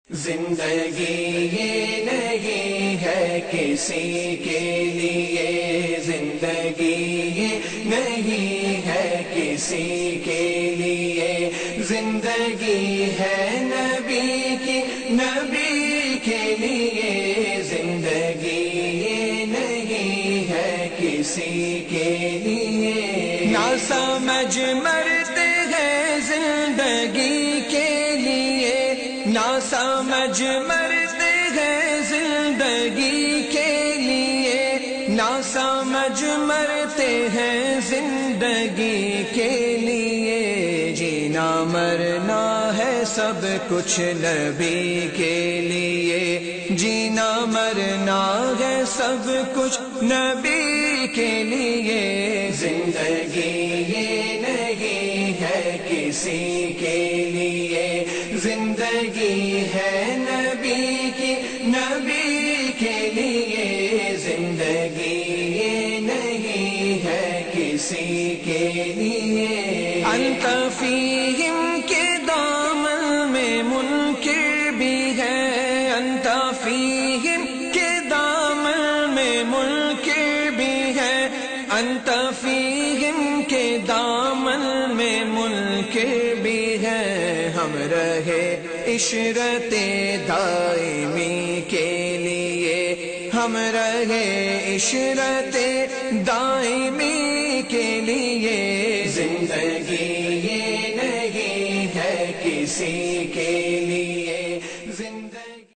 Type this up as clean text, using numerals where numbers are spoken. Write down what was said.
زندگی یہ نہیں ہے کسی کے لیے، زندگی یہ نہیں ہے کسی کے لیے، زندگی ہے نبی کی، نبی کے لیے، زندگی یہ نہیں ہے کسی کے لیے۔ نہ سمجھ مرتے ہیں زندگی کے لیے، نہ سمجھ مرتے ہیں زندگی کے لیے، نہ سمجھ مرتے ہیں زندگی کے لیے۔ جینا مرنا ہے سب کچھ نبی کے لیے، جینا مرنا ہے سب کچھ نبی کے لیے۔ زندگی یہ نہیں ہے کسی کے لیے، زندگی ہے نبی کی، نبی کے لیے، زندگی یہ نہیں ہے کسی کے لیے۔ انت فیہم کے دامن میں منکر بھی ہے، انت فیہم کے دامن میں منکر بھی ہے، انت فیہم کے دامن میں منکر بھی ہے۔ ہم رہے عشرت دائمی کے لیے، ہم رہے عشرت دائمی کے لیے۔ زندگی یہ نہیں ہے کسی کے